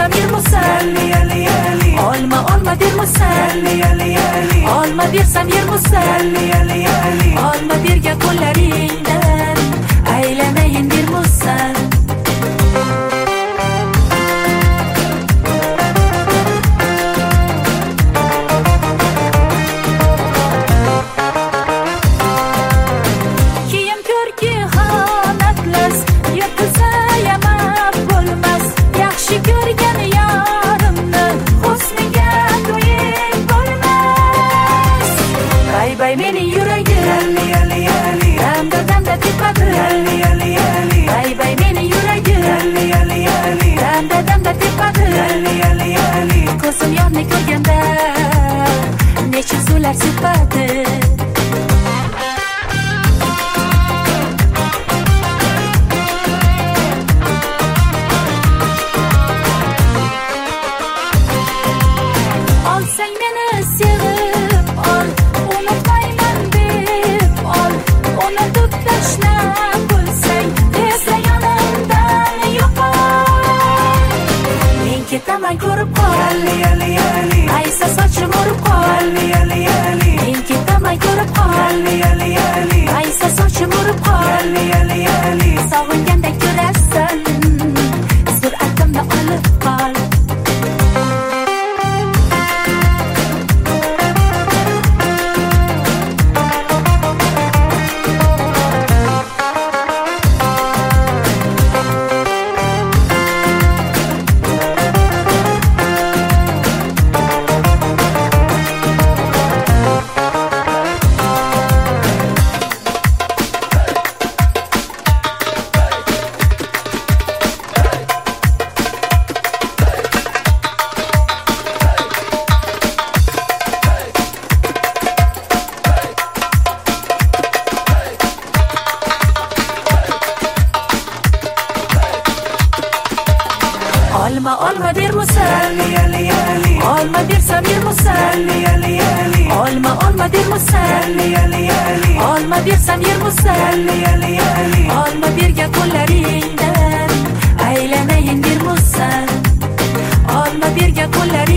bersam yermusan, olma dermusan, olma bersam yermusan, olma bergan qo'llaringdan aylanayin dermusan. Bay meni yuragim damda tepadi, bay meni yuragim damda tepadi. Ko'zim yonni ko'rganda necha suvlar sepadi. Olsang meni sevib ol, unutmayman deb ol. Unutib tashlab bo'lsang tezda yonimdan yo'qol. Men ketaman ko'rib qol, aysa sochim o'rib qol. Men ketaman ko'rib qol, aysa sochim o'rib qol. Sog'inganda ko'rasan, sur'atimni olib qol. Olma dermusan, olma bersam yermusan, olma dermusan, olma bersam yermusan, olma bergan qo'llaringdan aylanayin dermusan, olma bergan qo'llaringdan